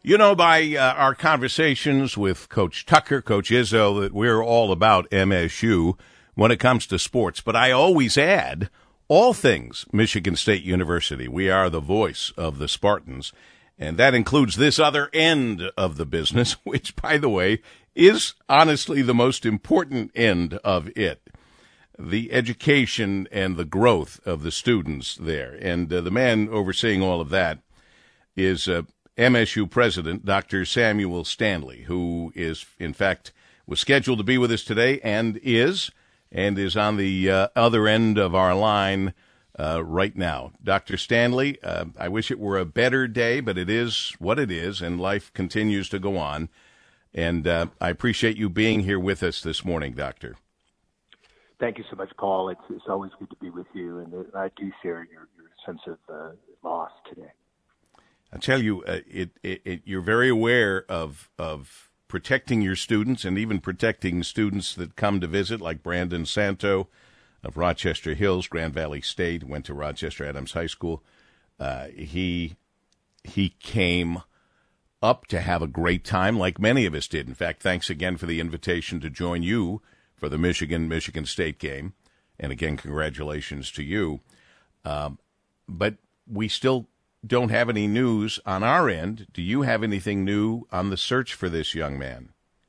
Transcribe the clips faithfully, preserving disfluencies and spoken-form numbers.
You know, by uh, our conversations with Coach Tucker, Coach Izzo, that we're all about M S U when it comes to sports. But I always add all things Michigan State University. We are the voice of the Spartans, and that includes this other end of the business, which, by the way, is honestly the most important end of it, the education and the growth of the students there. And uh, the man overseeing all of that is uh, M S U President Doctor Samuel Stanley, who is, in fact, was scheduled to be with us today and is, and is on the uh, other end of our line uh, right now. Doctor Stanley, uh, I wish it were a better day, but it is what it is, and life continues to go on. And uh, I appreciate you being here with us this morning, Doctor. Thank you so much, Paul. It's, it's always good to be with you, and I do share your, your sense of uh, loss today. I tell you, uh, it, it, it, you're very aware of of protecting your students and even protecting students that come to visit, like Brandon Santo of Rochester Hills, Grand Valley State, went to Rochester Adams High School. Uh, he he came up to have a great time, like many of us did. In fact, thanks again for the invitation to join you for the Michigan-Michigan State game. And again, congratulations to you. Um, but we still don't have any news on our end. Do you have anything new on the search for this young man?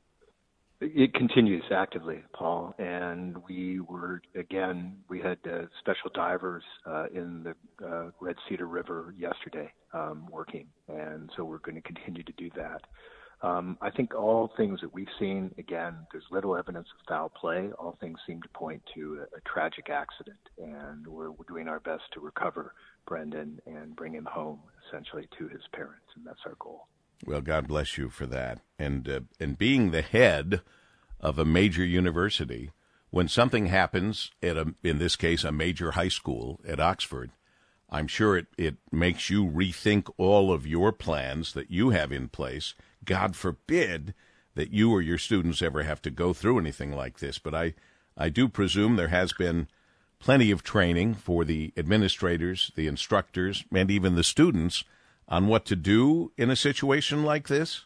It continues actively, Paul, and we were, again, we had uh, special divers uh, in the uh, Red Cedar River yesterday um, working, and so we're going to continue to do that. Um, I think all things that we've seen, again, there's little evidence of foul play. All things seem to point to a, a tragic accident, and we're, we're doing our best to recover Brendan and bring him home, essentially, to his parents, and that's our goal. Well, God bless you for that. And uh, and being the head of a major university, when something happens at a, in this case, a major high school at Oxford, I'm sure it, it makes you rethink all of your plans that you have in place. God forbid that you or your students ever have to go through anything like this. But I, I do presume there has been plenty of training for the administrators, the instructors, and even the students on what to do in a situation like this.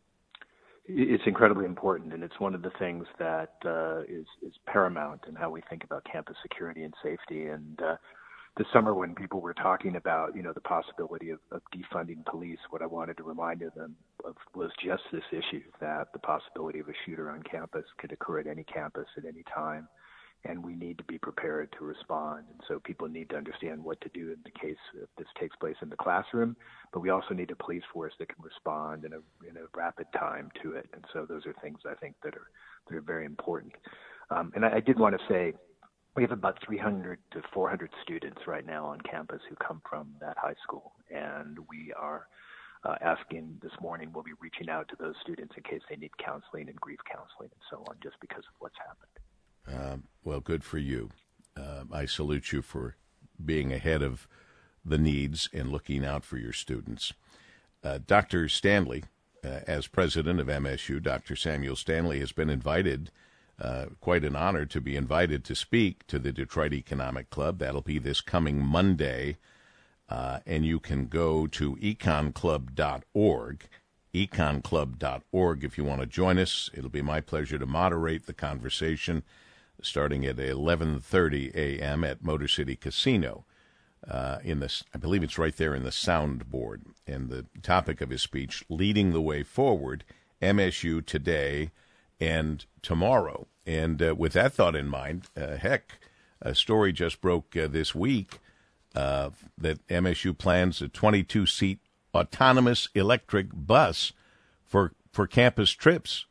It's incredibly important, and it's one of the things that uh, is, is paramount in how we think about campus security and safety. And uh, this summer, when people were talking about, you know, the possibility of, of defunding police, what I wanted to remind them of was just this issue, that the possibility of a shooter on campus could occur at any campus at any time, and we need to be prepared to respond. And so people need to understand what to do in the case if this takes place in the classroom, but we also need a police force that can respond in a in a rapid time to it. And so those are things I think that are that are very important. Um, and I, I did want to say, we have about three hundred to four hundred students right now on campus who come from that high school, and we are uh, asking this morning, we'll be reaching out to those students in case they need counseling and grief counseling and so on, just because of what's happened. Uh, well, good for you. Uh, I salute you for being ahead of the needs and looking out for your students. Uh, Doctor Stanley, uh, as president of M S U, Doctor Samuel Stanley has been invited, uh, quite an honor to be invited to speak to the Detroit Economic Club. That'll be this coming Monday, uh, and you can go to econ club dot org, econ club dot org if you want to join us. It'll be my pleasure to moderate the conversation starting at eleven thirty a.m. at Motor City Casino. Uh, in this, I believe it's right there in the soundboard. And the topic of his speech, Leading the Way Forward, M S U Today and Tomorrow. And uh, with that thought in mind, uh, heck, a story just broke uh, this week uh, that M S U plans a twenty-two seat autonomous electric bus for for campus trips.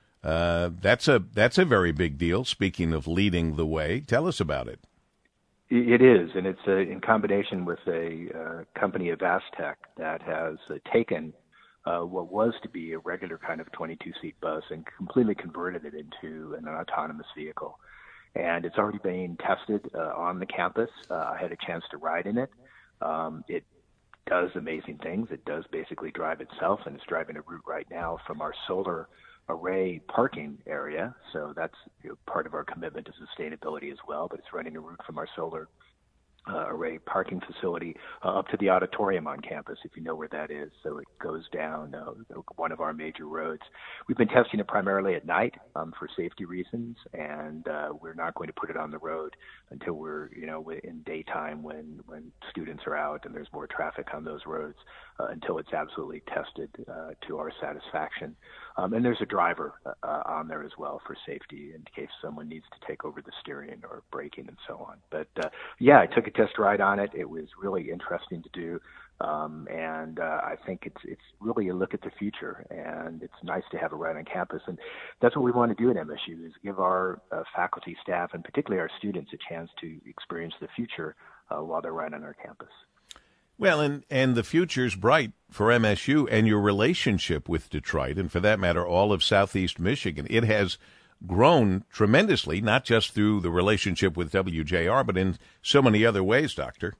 Uh, that's a that's a very big deal. Speaking of leading the way, tell us about it. It is, and it's a, in combination with a uh, company, Avastec, that has uh, taken uh, what was to be a regular kind of twenty-two seat bus and completely converted it into an autonomous vehicle. And it's already being tested uh, on the campus. Uh, I had a chance to ride in it. Um, it does amazing things. It does basically drive itself, and it's driving a route right now from our solar array parking area. So that's, you know, part of our commitment to sustainability as well, but it's running a route from our solar uh, array parking facility uh, up to the auditorium on campus, if you know where that is. So it goes down uh, one of our major roads. We've been testing it primarily at night um, for safety reasons, and uh, we're not going to put it on the road until we're, you know, in daytime when, when students are out and there's more traffic on those roads, uh, until it's absolutely tested uh, to our satisfaction. Um, and there's a driver uh, on there as well for safety in case someone needs to take over the steering or braking and so on. But uh, yeah, I took a test ride on it. It was really interesting to do. Um, and uh, I think it's it's really a look at the future, and it's nice to have it right on campus. And that's what we want to do at M S U, is give our uh, faculty, staff, and particularly our students a chance to experience the future uh, while they're right on our campus. Well, and, and the future's bright for M S U and your relationship with Detroit, and for that matter, all of Southeast Michigan. It has grown tremendously, not just through the relationship with W J R, but in so many other ways, Doctor.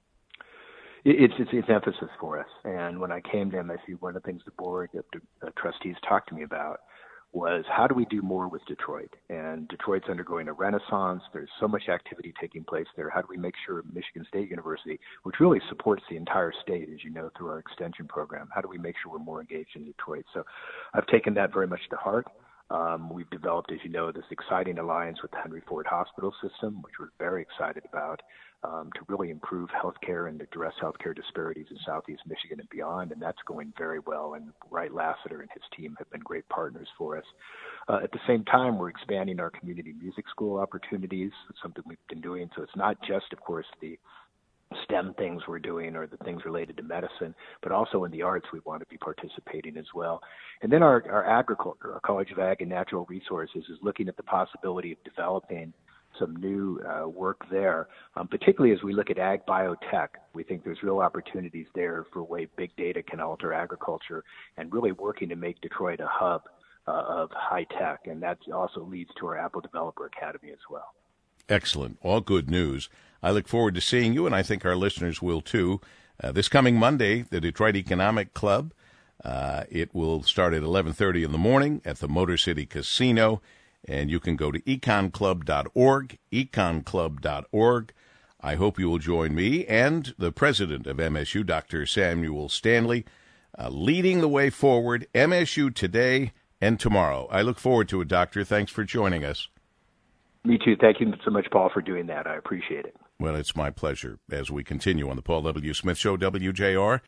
It's, it's, it's emphasis for us. And when I came to M S U, one of the things the board of the trustees talked to me about was how do we do more with Detroit? And Detroit's undergoing a renaissance. There's so much activity taking place there. How do we make sure Michigan State University, which really supports the entire state, as you know, through our extension program, how do we make sure we're more engaged in Detroit? So I've taken that very much to heart. Um, we've developed, as you know, this exciting alliance with the Henry Ford Hospital System, which we're very excited about, um, to really improve healthcare and address healthcare disparities in Southeast Michigan and beyond. And that's going very well. And Wright Lassiter and his team have been great partners for us. Uh, at the same time, we're expanding our community music school opportunities. It's something we've been doing. So it's not just, of course, the STEM things we're doing or the things related to medicine, but also in the arts we want to be participating as well. And then our, our agriculture, our College of Ag and Natural Resources is looking at the possibility of developing some new uh, work there, um, particularly as we look at ag biotech. We think there's real opportunities there for way big data can alter agriculture and really working to make Detroit a hub uh, of high tech. And that also leads to our Apple Developer Academy as well. Excellent. All good news. I look forward to seeing you, and I think our listeners will too. Uh, this coming Monday, the Detroit Economic Club, uh, it will start at eleven thirty in the morning at the Motor City Casino, and you can go to econ club dot org, econ club dot org. I hope you will join me and the president of M S U, Doctor Samuel Stanley, uh, leading the way forward, M S U today and tomorrow. I look forward to it, Doctor. Thanks for joining us. Me too. Thank you so much, Paul, for doing that. I appreciate it. Well, it's my pleasure as we continue on the Paul W. Smith Show, W J R.